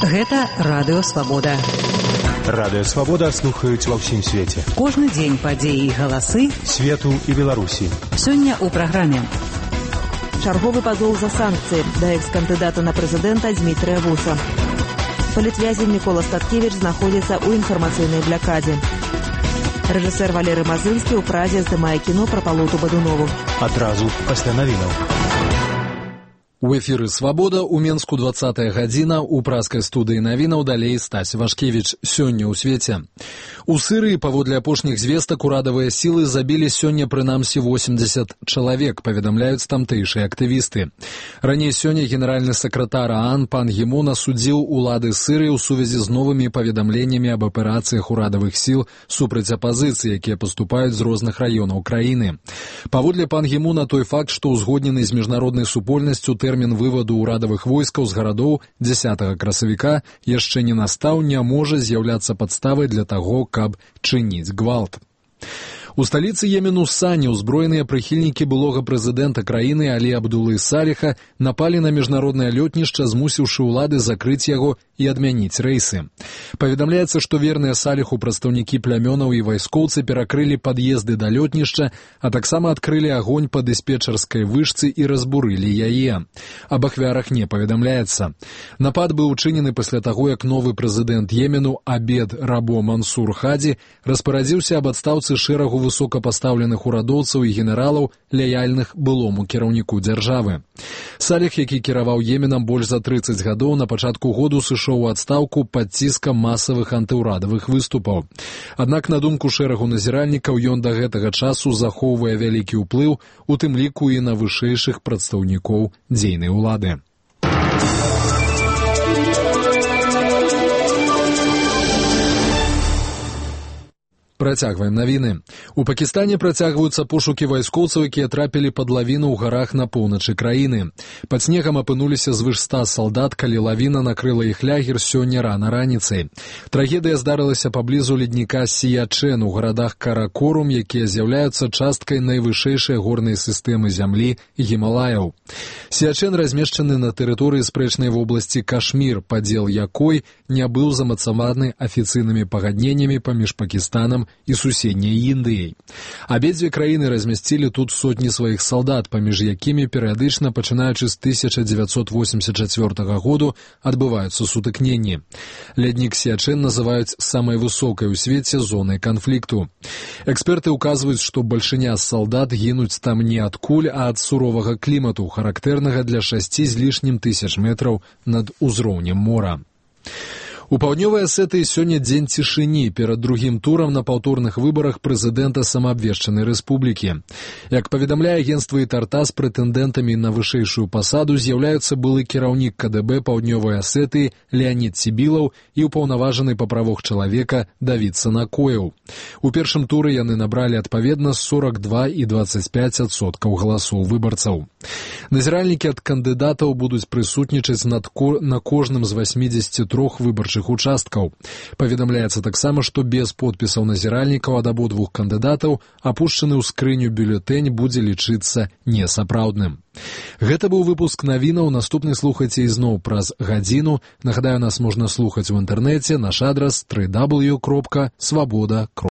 Гэта Радыё Свабода. Радыё Свабода слухаюць ва ўсім свеце. Кожны дзень падзеі і галасы свету і Беларусі. Сёння ў праграме. Чарговы пазоў за санкцыі да экс-кандыдата на прэзідэнта Дзмітрыя Вуса. Палітвязень Мікола Статкевіч знаходзіцца ў інфармацыйнай блакадзе. Рэжысэр Валерый Мазынскі ў Празе здымае кіно пра Палоту Бадунову. Адразу пасля навінаў. У эфіры «Свабода» у Менску 20-я гадзіна, у празкай студыі навінаў далей Стась Вашкевіч. Сёння ў свеце. У Сырыі, паводле апошніх звестак, урадавыя сілы забілі сёння прынамсі 80 чалавек, паведамляюць тамтэйшыя актывісты. Раней сёння генеральны сакратар ААН Пан Гі Мун асудзіў улады Сырыі ў сувязі з новымі паведамленнямі аб аперацыях урадавых сіл супраць апазіцыі, якія паступаюць з розных раёнаў краіны. Паводле Пан Гі Муна, той факт, што ўзгоднены з міжнароднай супольнасцю тэрмін вываду ўрадавых войскаў з гарадоў 10 красавіка яшчэ не настаў, не можа з'яўляцца падставай для таго, каб чыніць гвалт. У сталіцы Йемену Сані ўзброеныя прыхільнікі былога прэзідэнта краіны Алі Абдулы Саліха напалі на міжнароднае лётнішча, змусіўшы ўлады закрыць яго і адмяніць рэйсы. Паведамляецца, што верныя Саліху прадстаўнікі плямёнаў і вайскоўцы перакрылі пад'езды да лётнішча, а таксама адкрылі агонь па дыспетчарскай вышцы і разбурылі яе. Аб ахвярах не паведамляецца. Напад быў учынены пасля таго, як новы прэзідэнт Йемену Абед Рабо Мансур Хадзі распарадзіўся аб адстаўцы шэрагу высокапастаўленых урадоўцаў і генералаў, лаяльных былому кіраўніку дзяржавы. Саліх, які кіраваў Йеменам больш за 30 гадоў, на пачатку году сышоў у адстаўку пад ціскам масавых антыўрадавых выступаў. Аднак, на думку шэрагу назіральнікаў, ён да гэтага часу захоўвае вялікі ўплыў, у тым ліку і на вышэйшых прадстаўнікоў дзейнай улады. Працягваем навіны. У Пакістане працягваюцца пошукі вайскоўцаў, якія трапілі пад лавіну ў гарах на поўначы краіны. Пад снегам апынуліся звыш 100 салдат, калі лавіна накрыла іх лягер сёння рана раніцай. Трагедыя здарылася паблізу ледніка Сіячэн у гарадах Каракорум, якія з'яўляюцца часткай найвышэйшай горнай сістэмы зямлі Гімалаяў. Сіячэн размешчаны на тэрыторыі спрэчнай вобласці Кашмір, падзел якой не быў замацаваны афіцыйнымі пагадненнямі паміж Пакістанам і суседняй Індыяй. Абедзве краіны размясцілі тут сотні сваіх салдат, паміж якімі перыядычна, пачынаючы з 1984 году, адбываюцца сутыкненні. Леднік Сіячэн называюць самай высокай у свеце зонай канфлікту. Эксперты ўказваюць, што бальшыня салдат гінуць там не ад куль, а ад суровага клімату, характэрнага для 6 з лішнім тысяч метраў над узроўнем мора. У паўднёвай Асетыі сёння дзень цішыні перад другім турам на паўторных выбарах прэзідэнта самаабвешчанай рэспублікі. Як паведамляе агенцтва Ітартас, прэтэндэнтамі на вышэйшую пасаду з'яўляюцца былы кіраўнік КДБ паўднёвай Асетыі Леанід Цібілаў і ўпаўнаважаны па правах чалавека Давід Санакоеў. У першым туры яны набралі адпаведна 42 і 25% галасоў выбарцаў. Назіральнікі ад кандыдатаў будуць прысутнічаць на кожным з 83 выбарчых участкаў. Паведамляецца таксама, што без подпісаў назіральнікаў ад абодвух кандыдатаў апушчаны ў скрыню бюлетэнь будзе лічыцца несапраўдным. Гэта быў выпуск навінаў. Наступны слухайце ізноў праз гадзіну. Нагадаю, нас можна слухаць у інтэрнэце. Наш адрас www.swaboda.ru.